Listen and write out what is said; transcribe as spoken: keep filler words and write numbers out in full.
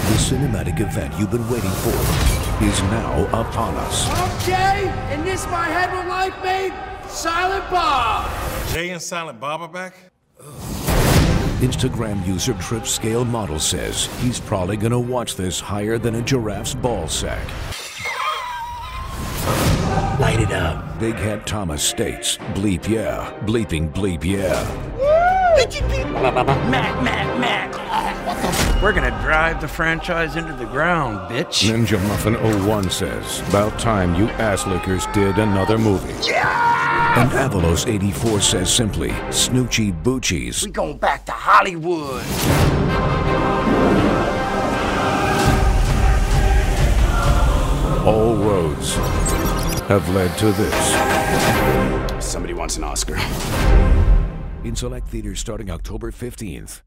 The cinematic event you've been waiting for is now upon us. Okay, and this my head with life made Silent Bob. Jay and Silent Bob are back? Instagram user Trip Scale Model says he's probably gonna watch this higher than a giraffe's ball sack. Light it up. Big Head Thomas states, bleep yeah, bleeping bleep yeah. Mac, Mac, Mac. What the? We're gonna drive the franchise into the ground, bitch. Ninja Muffin oh one says, about time you ass-lickers did another movie. Yeah! And Avalos eighty-four says simply, Snoochie Boochies. We going back to Hollywood. All roads have led to this. Somebody wants an Oscar. In select theaters starting October fifteenth.